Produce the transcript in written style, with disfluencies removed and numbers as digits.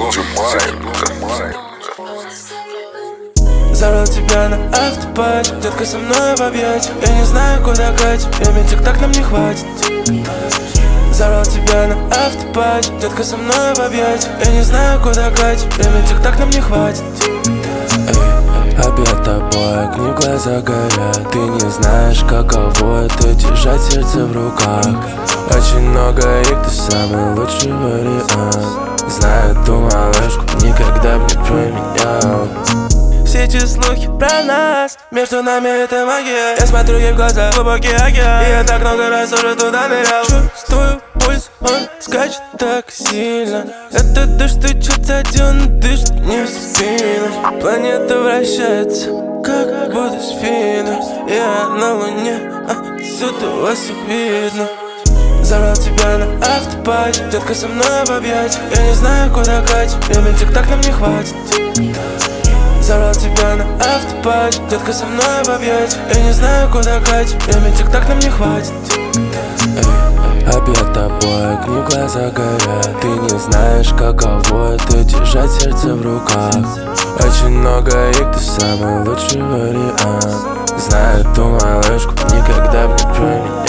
Забрал тебя на автопати, детка со мной в объятии. Я не знаю, куда катить, время тик-так нам не хватит. Забрал тебя на автопати, детка со мной в объятии. Я не знаю, куда катить, время тик-так нам не хватит. Обед тобой, огни в глаза горят. Ты не знаешь, каково это держать сердце в руках. Очень много их, ты самый лучший вариант. Знаю ту малышку, никогда бы не променял. Все эти слухи про нас, между нами это магия. Я смотрю ей в глаза, глубокий океан. И я так много раз уже туда нырял. Чувствую пульс, он скачет так сильно. Это дождь стучится, он дышит не в спину. Планета вращается, как будто спину. Я на луне, отсюда вас всех видно. Забрал тебя на автопати, детка со мной в объятии. Я не знаю, куда катить, время тик-так нам не хватит. Забрал тебя на автопати, детка со мной в объятии. Я не знаю, куда катить, время тик-так нам не хватит. Обед тобой, огни в глаза горят. Ты не знаешь, каково это держать сердце в руках. Очень много их, ты самый лучший вариант. Знаю ту малышку, никогда бы не променял.